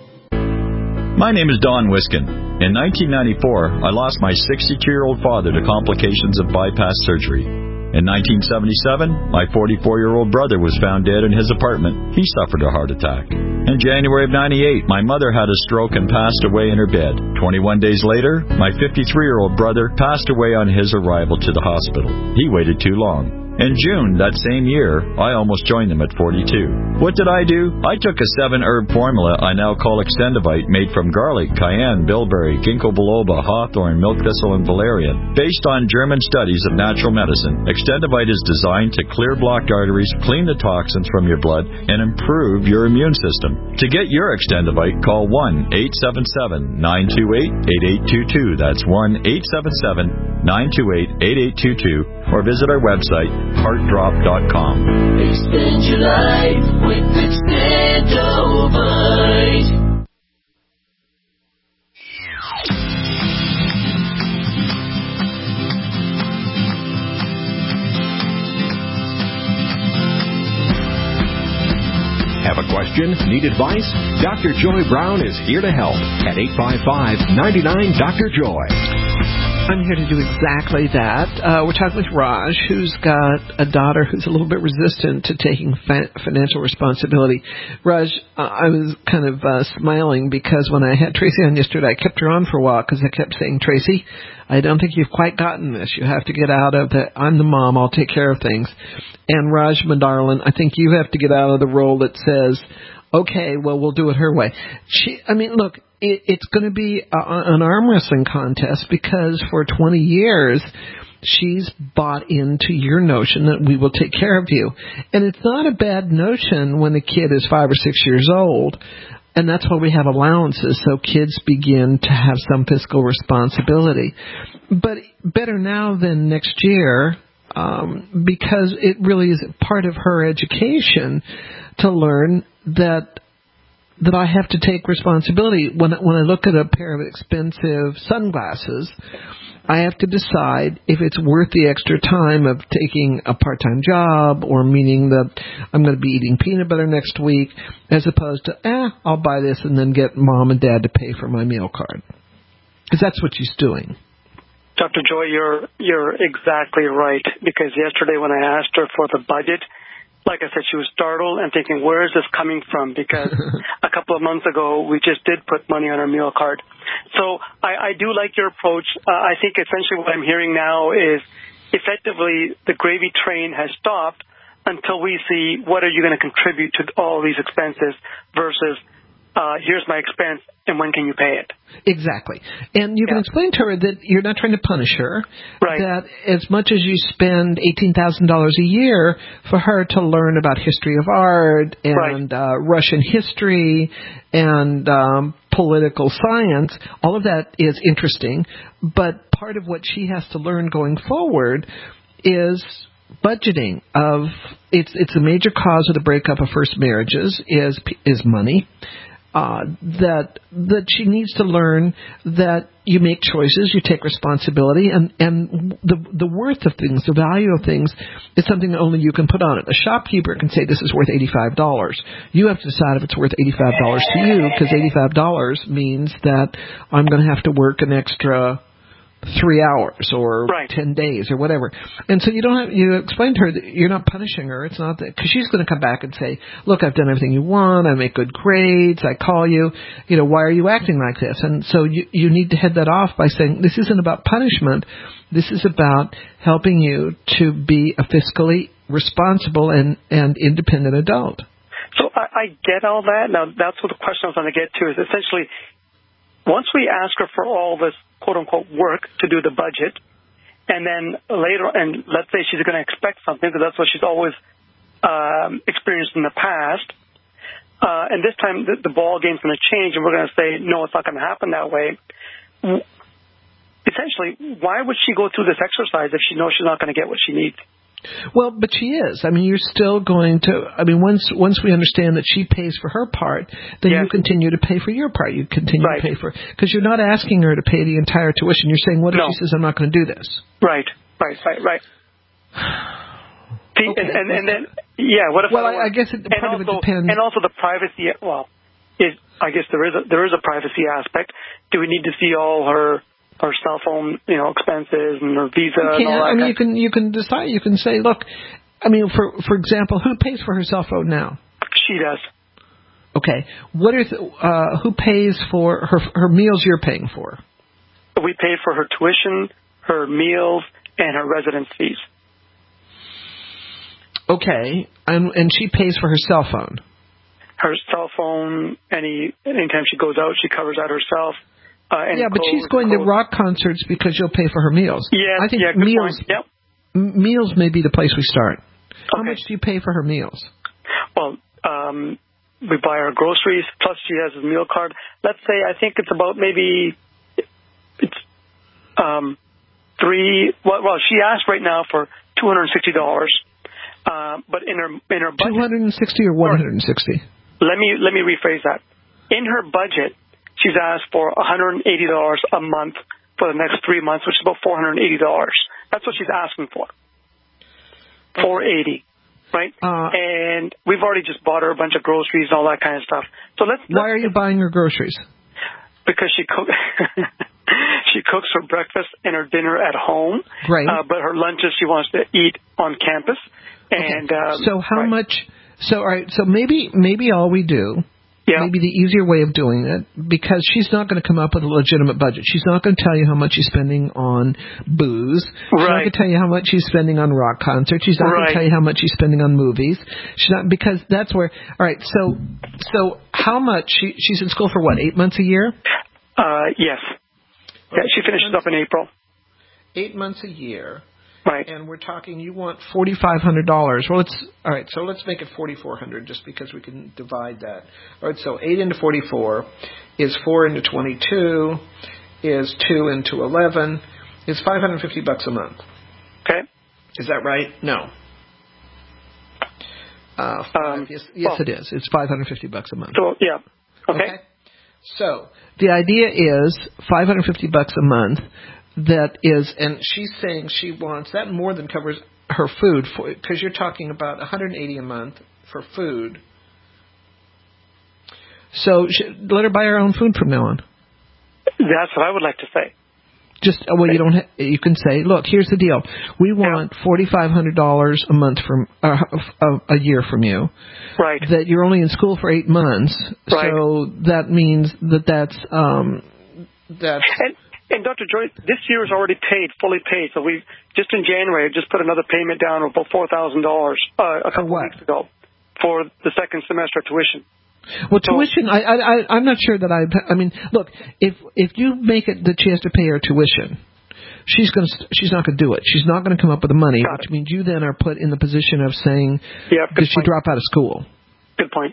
T: My name is Don Wiskin. In nineteen ninety-four, I lost my sixty-two-year-old father to complications of bypass surgery. In nineteen seventy-seven, my forty-four-year-old brother was found dead in his apartment. He suffered a heart attack. In January of ninety-eight, my mother had a stroke and passed away in her bed. twenty-one days later, my fifty-three-year-old brother passed away on his arrival to the hospital. He waited too long. In June that same year, I almost joined them at forty-two. What did I do? I took a seven-herb formula I now call Extendivite, made from garlic, cayenne, bilberry, ginkgo biloba, hawthorn, milk thistle, and valerian. Based on German studies of natural medicine, Extendivite is designed to clear blocked arteries, clean the toxins from your blood, and improve your immune system. To get your Extendivite, call one eight seven seven, nine two eight, eight eight two two. That's one eight seven seven, nine two eight, eight eight two two. Or visit our website, heart drop dot com.
U: Extend your life with Extendovite.
B: Have a question? Need advice? Doctor Joy Brown is here to help at eight five five, nine nine, Doctor Joy.
C: I'm here to do exactly that. Uh, we're talking with Raj, who's got a daughter who's a little bit resistant to taking fa- financial responsibility. Raj, uh, I was kind of uh, smiling because when I had Tracy on yesterday, I kept her on for a while because I kept saying, Tracy, I don't think you've quite gotten this. You have to get out of the, I'm the mom, I'll take care of things. And Raj, my darling, I think you have to get out of the role that says, okay, well, we'll do it her way. She, I mean, look, it, it's going to be a, an arm wrestling contest because for twenty years she's bought into your notion that we will take care of you. And it's not a bad notion when the kid is five or six years old. And that's why we have allowances, so kids begin to have some fiscal responsibility. But better now than next year, um, because it really is part of her education to learn that that I have to take responsibility. When when I look at a pair of expensive sunglasses, I have to decide if it's worth the extra time of taking a part-time job or meaning that I'm going to be eating peanut butter next week as opposed to, eh, I'll buy this and then get mom and dad to pay for my meal card. Because that's what she's doing.
N: Doctor Joy, you're you're exactly right. Because yesterday when I asked her for the budget, like I said, she was startled and thinking, where is this coming from? Because a couple of months ago, we just did put money on her meal card. So I, I do like your approach. Uh, I think essentially what I'm hearing now is effectively the gravy train has stopped until we see what are you going to contribute to all these expenses versus uh, here's my expense and when can you pay it?
C: Exactly. And you can yeah. explain to her that you're not trying to punish her.
N: Right.
C: That as much as you spend eighteen thousand dollars a year for her to learn about history of art and right. uh, Russian history and um, political science, all of that is interesting. But part of what she has to learn going forward is budgeting. Of it's it's a major cause of the breakup of first marriages is is money. Uh, that that she needs to learn that you make choices, you take responsibility, and, and the the worth of things, the value of things, is something that only you can put on it. A shopkeeper can say this is worth eighty-five dollars. You have to decide if it's worth eighty-five dollars to you, because eighty-five dollars means that I'm going to have to work an extra three hours or
N: right.
C: ten days or whatever. And so you don't have, you explain to her that you're not punishing her. It's not that, because she's going to come back and say, look, I've done everything you want. I make good grades. I call you. You know, why are you acting like this? And so you, you need to head that off by saying, this isn't about punishment. This is about helping you to be a fiscally responsible and, and independent adult.
N: So I, I get all that. Now, that's what the question I was going to get to is essentially, once we ask her for all this quote-unquote work to do the budget, and then later, and let's say she's going to expect something, because that's what she's always um, experienced in the past, uh, and this time the, the ball game's going to change, and we're going to say, no, it's not going to happen that way. Essentially, why would she go through this exercise if she knows she's not going to get what she needs?
C: Well, but she is. I mean, you're still going to, I mean, once once we understand that she pays for her part, then yes. you continue to pay for your part. You continue
N: right.
C: to pay for, because you're not asking her to pay the entire tuition. You're saying, what if
N: no.
C: she says, I'm not going to do this?
N: Right, right, right, right. See,
C: okay.
N: and, and, and then, yeah, what if
C: well,
N: I,
C: I, I guess it, part
N: also,
C: of it depends.
N: And also the privacy, well, is, I guess there is a, there is a privacy aspect. Do we need to see all her her cell phone, you know, expenses and her visa
C: you
N: and all that?
C: I mean, you can you can decide. You can say, look, I mean, for for example, who pays for her cell phone now?
N: She does.
C: Okay. What is uh, who pays for her her meals? You're paying for?
N: We pay for her tuition, her meals, and her residence fees.
C: Okay, and and she pays for her cell phone.
N: Her cell phone. Any anytime she goes out, she covers that herself. Uh,
C: yeah, but
N: clothes,
C: she's going
N: clothes.
C: to rock concerts because you'll pay for her meals.
N: Yeah,
C: I think
N: yeah, good
C: meals.
N: point. Yep.
C: M- meals may be the place we start. How
N: okay.
C: much do you pay for her meals?
N: Well, um, we buy her groceries. Plus, she has a meal card. Let's say I think it's about maybe it's um, three. Well, well, she asked right now for two hundred and sixty dollars. Uh, but in her in her budget,
C: two hundred and sixty or one hundred and sixty.
N: Let me let me rephrase that. In her budget, she's asked for one hundred eighty dollars a month for the next three months, which is about four hundred eighty dollars. That's what she's asking for. four hundred eighty dollars, right?
C: Uh,
N: and we've already just bought her a bunch of groceries and all that kind of stuff. So let's.
C: Why are you buying her groceries?
N: Because she cooks. She cooks her breakfast and her dinner at home.
C: Great.
N: Uh, but her lunches she wants to eat on campus. And
C: okay.
N: um,
C: so how
N: right.
C: much? So all right. So maybe maybe all we do.
N: Yeah.
C: Maybe the easier way of doing it, because she's not going to come up with a legitimate budget. She's not going to tell you how much she's spending on booze. She's
N: right.
C: not going to tell you how much she's spending on rock concerts. She's not
N: right.
C: going to tell you how much she's spending on movies. She's not, because that's where. All right. So so how much she she's in school for? What, eight months a year?
N: Uh, yes. Yeah, she finishes up in April.
C: Eight months a year.
N: Right.
C: And we're talking, you want forty-five hundred dollars. Well, it's all right. So let's make it forty-four hundred, just because we can divide that. All right. So eight into forty-four is four into twenty-two, is two into eleven, is five hundred fifty bucks a month.
N: Okay.
C: Is that right? No. Uh, five,
N: um,
C: yes, yes
N: well,
C: it is. It's five hundred fifty bucks a month.
N: So yeah. Okay.
C: okay. So the idea is five hundred fifty bucks a month. that is, and she's saying she wants, that more than covers her food, because you're talking about one hundred eighty dollars a month for food. So she, let her buy her own food from now on.
N: That's what I would like to say.
C: Just well, you don't. Ha- you can say, look, here's the deal. We want forty-five hundred dollars a month from uh, a, a year from you.
N: Right.
C: That you're only in school for eight months.
N: Right.
C: So that means that that's um, that's.
N: And, and Doctor Joy, this year is already paid, fully paid. So we just in January just put another payment down of about four thousand dollars uh, a couple of weeks ago for the second semester tuition.
C: Well, tuition, I, I, I'm not sure that I, I mean, look, if if you make it that she has to pay her tuition, she's going to, she's not going to do it. She's not going to come up with the money, Got which it. means you then are put in the position of saying,
N: yep,
C: does she drop out of school?
N: Good point.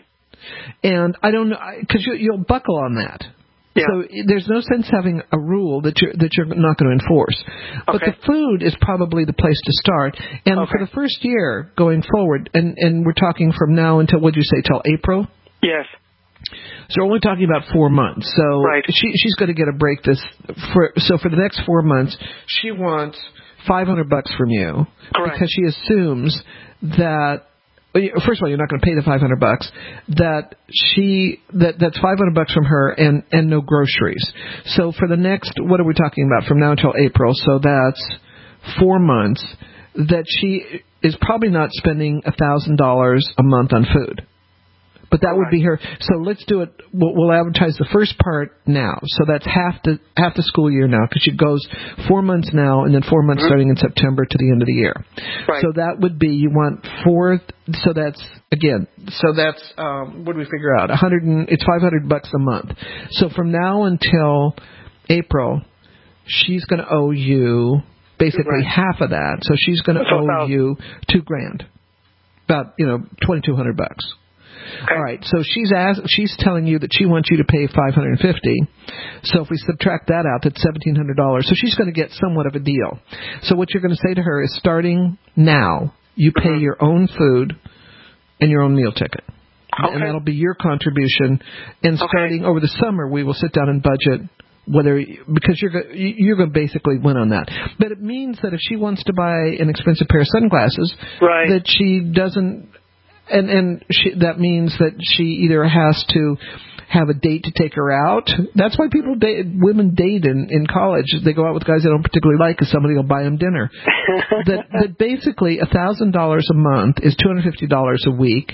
C: And I don't know, because you, you'll buckle on that. Yeah. So there's no sense having a rule that you're that you're not going to enforce. But okay. the food is probably the place to start. And okay. for the first year going forward, and, and we're talking from now until, what did you say, till April?
N: Yes.
C: So we're only talking about four months. So
N: right.
C: she she's going to get a break this for so for the next four months she wants five hundred bucks from you.
N: Correct.
C: Because she assumes that, first of all, you're not going to pay the five hundred bucks. That she that that's five hundred bucks from her and and no groceries. So for the next, what are we talking about, from now until April? So that's four months that she is probably not spending a thousand dollars a month on food. But that would be her. So let's do it. We'll, we'll advertise the first part now. So that's half the half the school year now, because she goes four months now and then four months mm-hmm. starting in September to the end of the year.
N: Right.
C: So that would be, you want four. So that's again. So that's um, what do we figure out? one hundred. And, it's five hundred bucks a month. So from now until April, she's going to owe you basically right. half of that. So she's going to owe about you two grand, about you know twenty two hundred bucks. Okay. All right, so she's asked, she's telling you that she wants you to pay five hundred fifty. So if we subtract that out, that's seventeen hundred dollars. So she's going to get somewhat of a deal. So what you're going to say to her is, starting now, you pay mm-hmm. your own food and your own meal ticket. Okay. And that'll be your contribution. And starting okay. over the summer, we will sit down and budget whether, because you're you're going to basically win on that. But it means that if she wants to buy an expensive pair of sunglasses,
N: right.
C: that she doesn't. And and she, that means that she either has to have a date to take her out. That's why people date, women date in, in college. They go out with guys they don't particularly like because somebody will buy them dinner. that, that basically one thousand dollars a month is two hundred fifty dollars a week,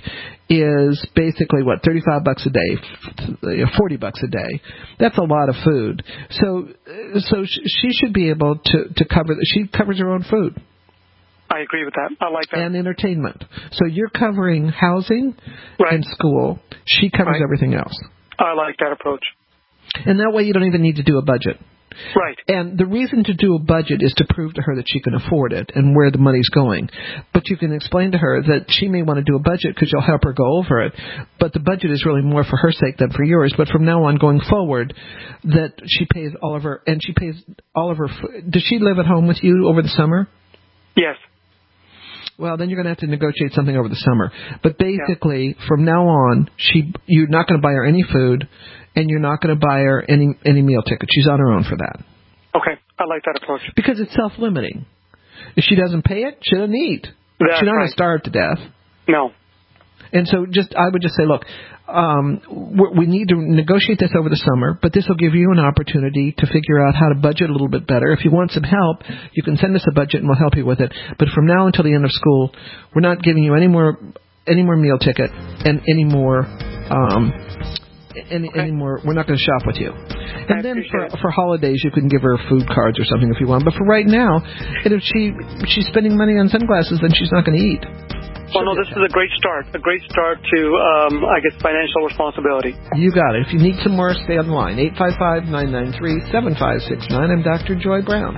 C: is basically, what, thirty-five bucks a day, forty bucks a day. That's a lot of food. So so she should be able to, to cover, she covers her own food.
N: I agree with that. I like that.
C: And entertainment. So you're covering housing
N: right.
C: and school. She covers
N: right.
C: everything else.
N: I like that approach.
C: And that way you don't even need to do a budget.
N: Right.
C: And the reason to do a budget is to prove to her that she can afford it and where the money's going. But you can explain to her that she may want to do a budget because you'll help her go over it. But the budget is really more for her sake than for yours. But from now on going forward, that she pays all of her, and she pays all of her, does she live at home with you over the summer?
N: Yes.
C: Well, then you're going to have to negotiate something over the summer. But basically, yeah. from now on, she you're not going to buy her any food, and you're not going to buy her any any meal ticket. She's on her own for that.
N: Okay, I like that approach.
C: Because it's self-limiting. If she doesn't pay it, she doesn't eat.
N: That's
C: She's not
N: right.
C: going to starve to death.
N: No.
C: And so just I would just say, look, um, we need to negotiate this over the summer, but this will give you an opportunity to figure out how to budget a little bit better. If you want some help, you can send us a budget and we'll help you with it. But from now until the end of school, we're not giving you any more any more meal ticket and any more um, any, okay. any more. We're not going to shop with you. And I then for for holidays, you can give her food cards or something if you want. But for right now, and if she she's spending money on sunglasses, then she's not going to eat.
N: Well, no, this is a great start. A great start to, um, I guess, financial responsibility.
C: You got it. If you need some more, stay on the line. eight five five, nine nine three, seven five six nine. I'm Doctor Joy Brown.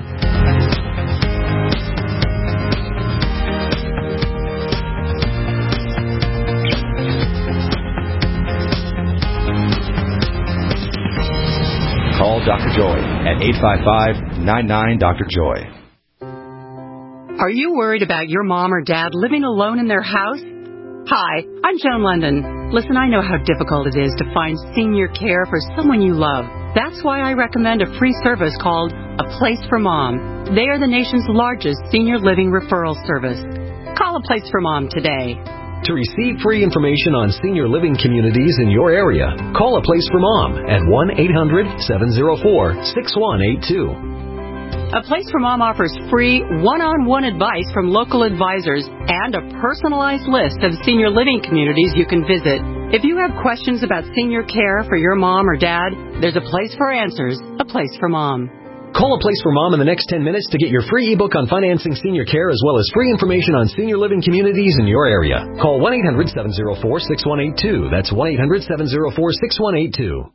E: Call Doctor Joy at eight five five, nine nine, Doctor Joy.
A: Are you worried about your mom or dad living alone in their house? Hi, I'm Joan London. Listen, I know how difficult it is to find senior care for someone you love. That's why I recommend a free service called A Place for Mom. They are the nation's largest senior living referral service. Call A Place for Mom today.
B: To receive free information on senior living communities in your area, call A Place for Mom at one eight hundred seven oh four six one eight two.
A: A Place for Mom offers free one-on-one advice from local advisors and a personalized list of senior living communities you can visit. If you have questions about senior care for your mom or dad, there's a place for answers, A Place for Mom.
B: Call A Place for Mom in the next ten minutes to get your free ebook on financing senior care as well as free information on senior living communities in your area. Call one eight hundred seven oh four six one eight two. That's one eight hundred seven oh four six one eight two.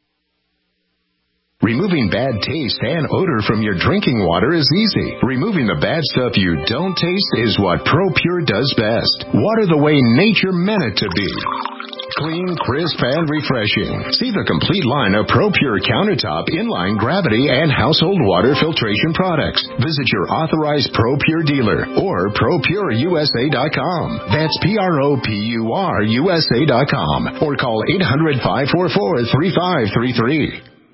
H: Removing bad taste and odor from your drinking water is easy. Removing the bad stuff you don't taste is what ProPure does best. Water the way nature meant it to be. Clean, crisp, and refreshing. See the complete line of ProPure countertop, inline, gravity, and household water filtration products. Visit your authorized ProPure dealer or pro pure U S A dot com. That's P R O P U R U S A dot com or call eight hundred five four four three five three three.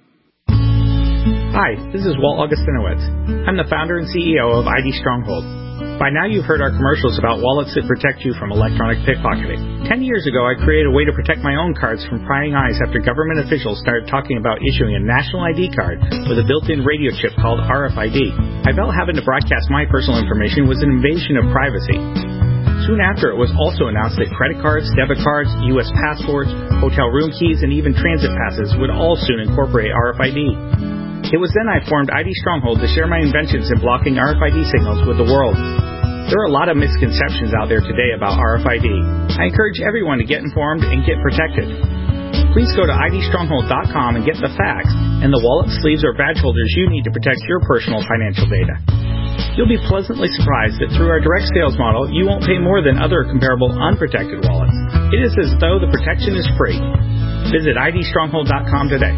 R: Hi, this is Walt Augustinowitz. I'm the founder and C E O of I D Stronghold. By now you've heard our commercials about wallets that protect you from electronic pickpocketing. Ten years ago, I created a way to protect my own cards from prying eyes after government officials started talking about issuing a national I D card with a built-in radio chip called R F I D. I felt having to broadcast my personal information was an invasion of privacy. Soon after, it was also announced that credit cards, debit cards, U S passports, hotel room keys, and even transit passes would all soon incorporate R F I D. It was then I formed I D Stronghold to share my inventions in blocking R F I D signals with the world. There are a lot of misconceptions out there today about R F I D. I encourage everyone to get informed and get protected. Please go to I D stronghold dot com and get the facts and the wallet, sleeves, or badge holders you need to protect your personal financial data. You'll be pleasantly surprised that through our direct sales model, you won't pay more than other comparable unprotected wallets. It is as though the protection is free. Visit I D stronghold dot com today.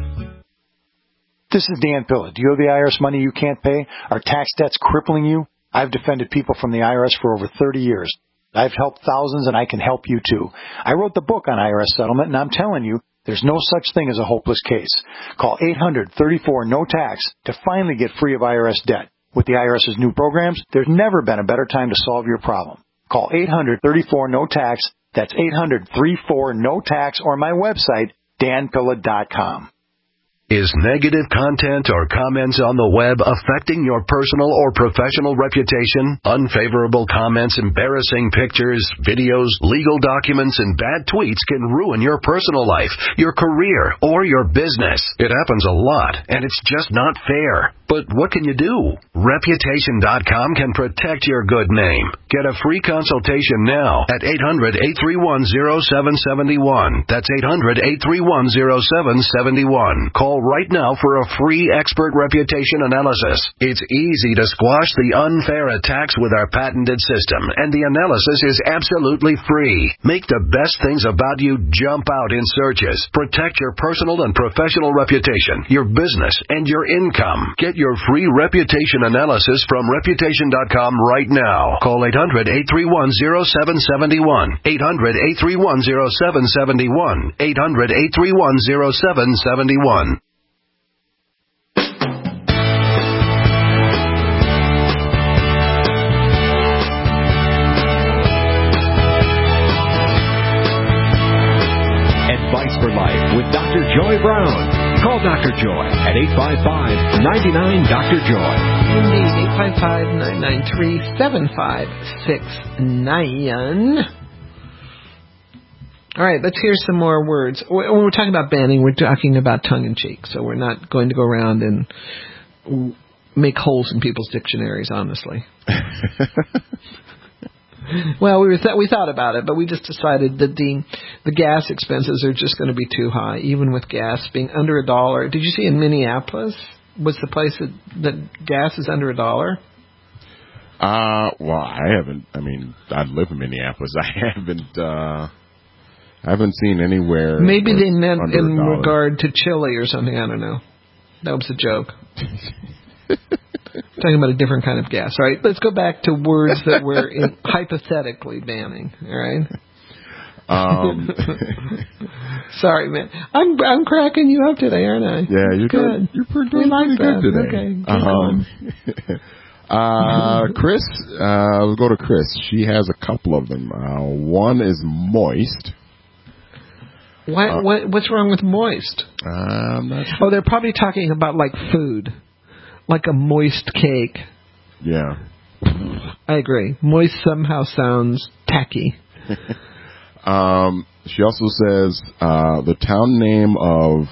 D: This is Dan Pilla. Do you owe the I R S money you can't pay? Are tax debts crippling you? I've defended people from the I R S for over thirty years. I've helped thousands, and I can help you too. I wrote the book on I R S settlement, and I'm telling you, there's no such thing as a hopeless case. Call eight hundred thirty-four no tax to finally get free of I R S debt. With the IRS's new programs, there's never been a better time to solve your problem. Call eight hundred thirty-four no tax. That's eight hundred thirty-four no tax, or my website, dan pilla dot com.
V: Is negative content or comments on the web affecting your personal or professional reputation? Unfavorable comments, embarrassing pictures, videos, legal documents, and bad tweets can ruin your personal life, your career, or your business. It happens a lot, and it's just not fair. But what can you do? Reputation dot com can protect your good name. Get a free consultation now at eight hundred eight three one oh seven seven one. That's eight hundred eight three one oh seven seven one. Call right now for a free expert reputation analysis. It's easy to squash the unfair attacks with our patented system, and the analysis is absolutely free. Make the best things about you jump out in searches. Protect your personal and professional reputation, your business, and your income. Get your free reputation analysis from reputation dot com right now. Call eight hundred eight three one oh seven seven one. eight hundred eight three one oh seven seven one. eight hundred eight three one oh seven seven one.
B: Advice for Life with Doctor Joy Brown. Call Doctor Joy at eight five five, nine nine, Doctor Joy.
C: Indeed, eight five five, nine nine three, seven five six nine. All right, let's hear some more words. When we're talking about banning, we're talking about tongue-in-cheek, so we're not going to go around and make holes in people's dictionaries, honestly. Well, we were th- we thought about it, but we just decided that the the gas expenses are just going to be too high, even with gas being under a dollar. Did you see in Minneapolis was the place that, that gas is under a dollar?
W: Uh, well, I haven't. I mean, I live in Minneapolis. I haven't. Uh, I haven't seen anywhere.
C: Maybe they meant in regard to Chile or something. I don't know. That was a joke. Talking about a different kind of gas. All right, let's go back to words that we're in hypothetically banning. All right.
W: Um,
C: Sorry, man. I'm I'm cracking you up today, aren't I?
W: Yeah, you're
C: good.
W: doing, you're pretty, doing
C: we like
W: pretty
C: that.
W: good today.
C: Okay, keep
W: um, uh, Chris, uh, we'll go to Chris. She has a couple of them. Uh, one is moist.
C: What,
W: uh,
C: what what's wrong with moist?
W: Uh, I'm not sure.
C: Oh, they're probably talking about like food, like a moist cake.
W: Yeah.
C: I agree. Moist somehow sounds tacky.
W: um, she also says uh, the town name of,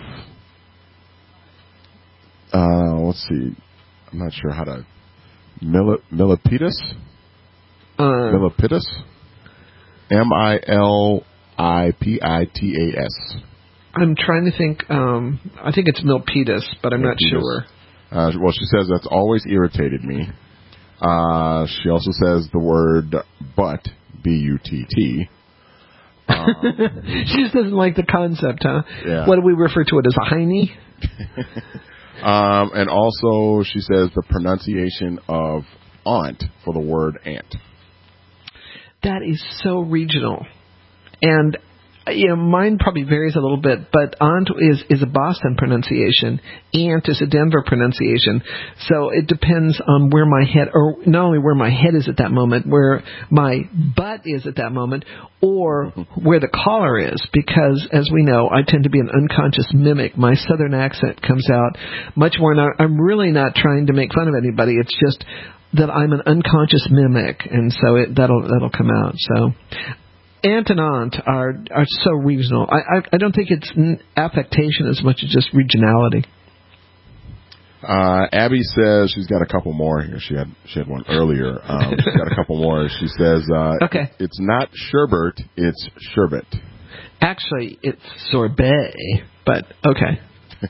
W: uh, let's see, I'm not sure how to, Mil- Milpitas?
C: Uh,
W: Milpitas? M I L I P I T A S.
C: I'm trying to think. Um, I think it's Milpitas, but I'm
W: Milpitas.
C: not sure.
W: Uh, well, she says that's always irritated me. Uh, she also says the word but, B U T T. Um,
C: she just doesn't like the concept, huh?
W: Yeah.
C: What do we refer to it as, a hiney?
W: um, and also she says the pronunciation of aunt for the word aunt.
C: That is so regional. And you know, mine probably varies a little bit, but aunt is, is a Boston pronunciation. Aunt is a Denver pronunciation. So it depends on where my head, or not only where my head is at that moment, where my butt is at that moment, or where the collar is. Because, as we know, I tend to be an unconscious mimic. My southern accent comes out much more. And I'm really not trying to make fun of anybody. It's just that I'm an unconscious mimic, and so it, that'll that'll come out. So. Aunt and aunt are are so regional. I, I I don't think it's affectation as much as just regionality.
W: Uh, Abby says she's got a couple more here. She had she had one earlier. Um, she's got a couple more. She says, uh,
C: okay,
W: it's not sherbet, it's sherbet.
C: Actually, it's sorbet, but okay.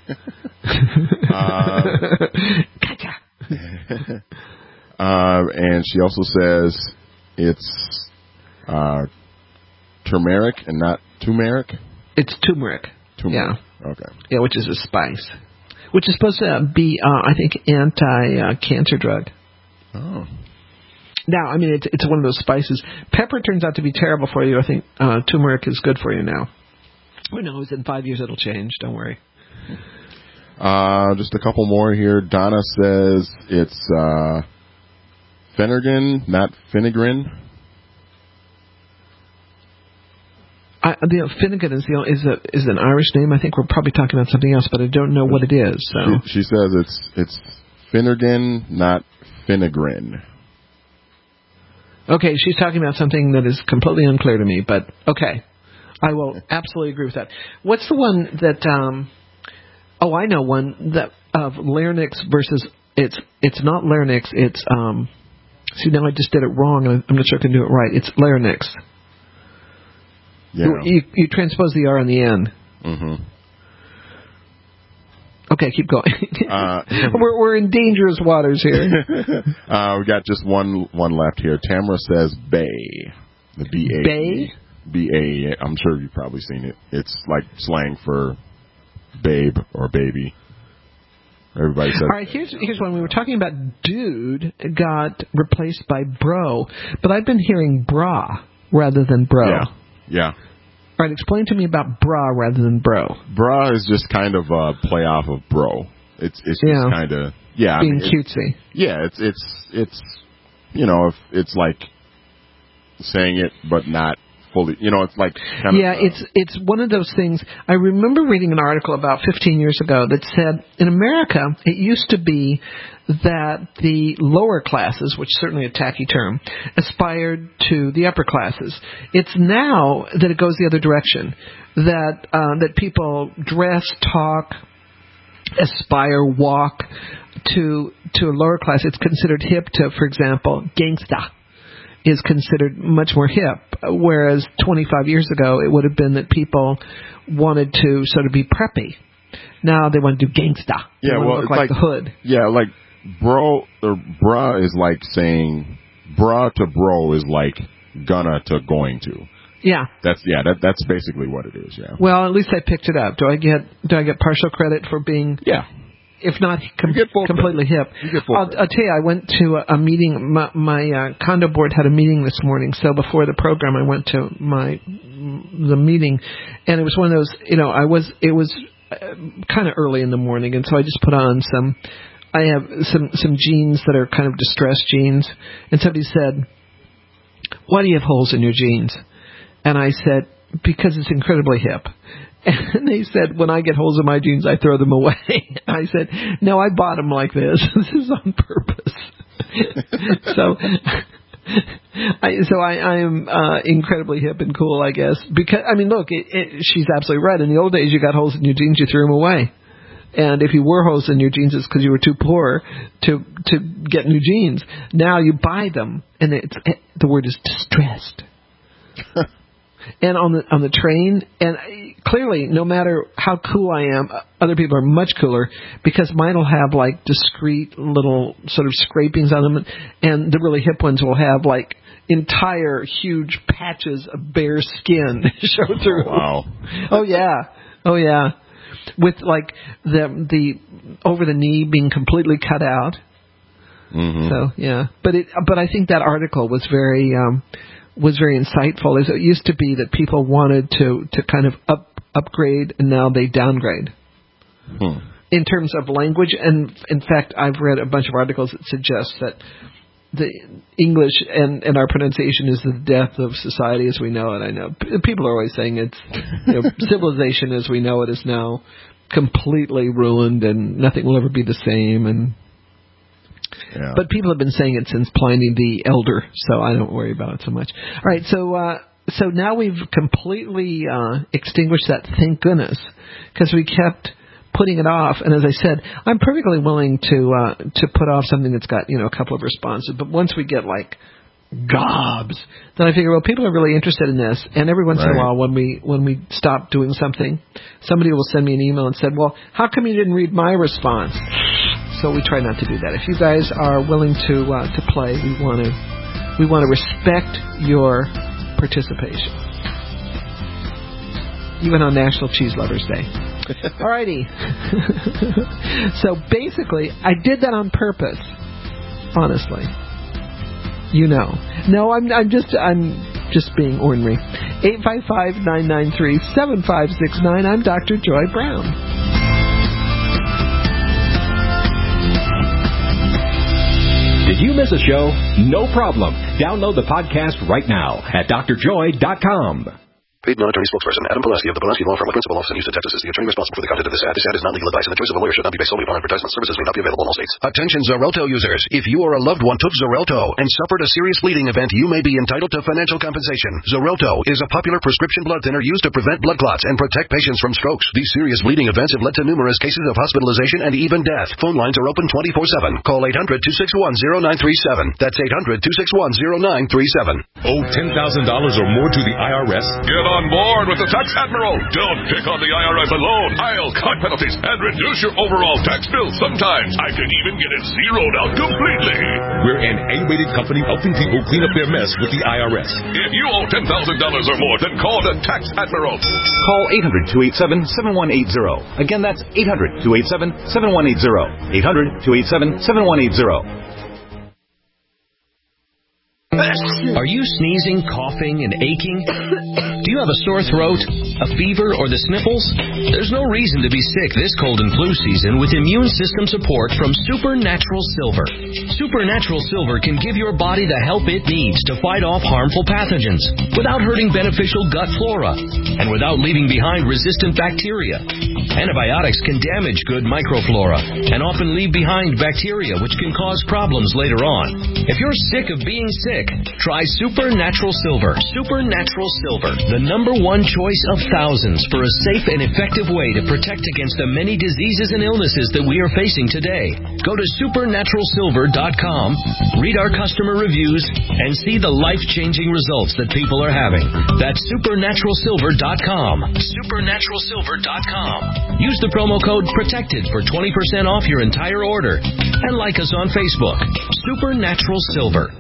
W: uh,
C: gotcha.
W: uh, and she also says it's uh. turmeric and not turmeric?
C: It's turmeric.
W: Turmeric.
C: Yeah.
W: Okay.
C: Yeah, which is a spice. Which is supposed to be, uh, I think, anti-cancer uh, drug.
W: Oh.
C: Now, I mean, it's it's one of those spices. Pepper turns out to be terrible for you. I think uh, turmeric is good for you now. Who knows? In five years it'll change. Don't worry.
W: Uh, just a couple more here. Donna says it's uh, Finnegan, not Finnegan.
C: I, the Finnegan is the is a is an Irish name. I think we're probably talking about something else, but I don't know what it is. So
W: she, she says it's it's Finnegan, not Finnegrin.
C: Okay, she's talking about something that is completely unclear to me, but okay, I will absolutely agree with that. What's the one that? Um, oh, I know one that of larynx versus it's it's not larynx. It's um. See, now I just did it wrong, and I'm not sure I can do it right. It's larynx.
W: Yeah.
C: You, you, you transpose the R on the N.
W: Mm-hmm.
C: Okay, keep going.
W: uh,
C: we're we're in dangerous waters here.
W: uh, we got just one one left here. Tamara says "bay," the B A.
C: Bay.
W: B A. I'm sure you've probably seen it. It's like slang for babe or baby. Everybody says.
C: All right, here's here's one. We were talking about dude got replaced by bro, but I've been hearing bra rather than bro.
W: Yeah. Yeah.
C: All right, explain to me about bra rather than bro.
W: Bra is just kind of a play off of bro. It's it's
C: yeah.
W: just kind of yeah,
C: being
W: I mean,
C: cutesy.
W: It, yeah, it's it's it's you know, if it's like saying it but not fully, you know, it's like kind
C: yeah,
W: of, uh,
C: it's it's one of those things. I remember reading an article about fifteen years ago that said in America it used to be that the lower classes, which is certainly a tacky term, aspired to the upper classes. It's now that it goes the other direction, that uh, that people dress, talk, aspire, walk to to a lower class. It's considered hip to, for example, gangsta is considered much more hip, whereas twenty-five years ago it would have been that people wanted to sort of be preppy. Now they want to do gangsta. They
W: yeah,
C: want
W: well,
C: to look
W: it's
C: like,
W: like
C: the hood.
W: Yeah, like bro or bra is like saying bra to bro is like gonna to going to.
C: Yeah.
W: That's yeah, that that's basically what it is, yeah.
C: Well, at least I picked it up. Do I get do I get partial credit for being
W: Yeah.
C: If not com- completely
W: credit.
C: hip.
W: You get full
C: I'll, I'll tell you, I went to a, a meeting. My, my uh, condo board had a meeting this morning, so before the program, I went to my the meeting, and it was one of those, you know, I was, it was uh, kind of early in the morning, and so I just put on some, I have some, some jeans that are kind of distressed jeans, and somebody said, why do you have holes in your jeans? And I said, because it's incredibly hip. And they said, when I get holes in my jeans, I throw them away. I said, no, I bought them like this. This is on purpose. so, I, so I, I am uh, incredibly hip and cool, I guess. Because I mean, look, it, it, she's absolutely right. In the old days, you got holes in your jeans, you threw them away. And if you wore holes in your jeans, it's because you were too poor to to get new jeans. Now you buy them, and it's, it, the word is distressed. And on the on the train, and clearly, no matter how cool I am, other people are much cooler because mine will have like discreet little sort of scrapings on them, and the really hip ones will have like entire huge patches of bare skin show through.
W: Wow.
C: Oh yeah. Oh yeah. With like the the over the knee being completely cut out.
W: Mm-hmm.
C: So yeah, but it but I think that article was very. Um, was very insightful. It used to be that people wanted to, to kind of up upgrade, and now they downgrade.
W: Hmm.
C: In terms of language, and in fact, I've read a bunch of articles that suggest that the English and, and our pronunciation is the death of society as we know it. I know people are always saying it's, you know, civilization as we know it is now completely ruined, and nothing will ever be the same, and
W: Yeah.
C: But people have been saying it since Pliny the Elder, so I don't worry about it so much. All right, so uh, so now we've completely uh, extinguished that, thank goodness, because we kept putting it off. And as I said, I'm perfectly willing to uh, to put off something that's got, you know, a couple of responses. But once we get like gobs, then I figure, well, people are really interested in this. And every once
W: right.
C: in a while, when we when we stop doing something, somebody will send me an email and said, well, how come you didn't read my response? So we try not to do that. If you guys are willing to uh, to play, we want to we want to respect your participation, even on National Cheese Lovers Day. Alrighty. So basically, I did that on purpose. Honestly, you know. No, I'm I'm just I'm just being ornery. Eight five five nine nine three seven five six nine. I'm Doctor Joy Brown.
B: Did you miss a show? No problem. Download the podcast right now at D R joy dot com.
F: Paid non-attorney spokesperson Adam Pulaski of the Pulaski Law Firm, a principal office in Houston, Texas, is the attorney responsible for the content of this ad. This ad is not legal advice, and the choice of a lawyer should not be based solely upon advertisement. Services may not be available in all states.
V: Attention Xarelto users. If you or a loved one took Xarelto and suffered a serious bleeding event, you may be entitled to financial compensation. Xarelto is a popular prescription blood thinner used to prevent blood clots and protect patients from strokes. These serious bleeding events have led to numerous cases of hospitalization and even death. Phone lines are open twenty-four seven. Call eight hundred two six one zero nine three seven. That's eight hundred two six one zero nine three seven.
G: Owe ten thousand dollars or more to the I R S?
I: Get on board with the Tax Admiral. Don't pick on the I R S alone. I'll cut penalties and reduce your overall tax bill. Sometimes I can even get it zeroed out completely.
G: We're an A-rated company helping people clean up their mess with the I R S.
I: If you owe ten thousand dollars or more, then call the Tax Admiral.
X: Call eight hundred two eight seven seven one eight zero. Again, that's eight hundred two eight seven seven one eight zero. eight hundred two eight seven seven one eight zero.
Y: Are you sneezing, coughing, and aching? Do you have a sore throat, a fever, or the sniffles? There's no reason to be sick this cold and flu season with immune system support from Supernatural Silver. Supernatural Silver can give your body the help it needs to fight off harmful pathogens without hurting beneficial gut flora and without leaving behind resistant bacteria. Antibiotics can damage good microflora and often leave behind bacteria which can cause problems later on. If you're sick of being sick, try Supernatural Silver. Supernatural Silver, the number one choice of thousands for a safe and effective way to protect against the many diseases and illnesses that we are facing today. Go to supernatural silver dot com, read our customer reviews, and see the life-changing results that people are having. That's supernatural silver dot com. supernatural silver dot com. Use the promo code PROTECTED for twenty percent off your entire order. And like us on Facebook. Supernatural Silver.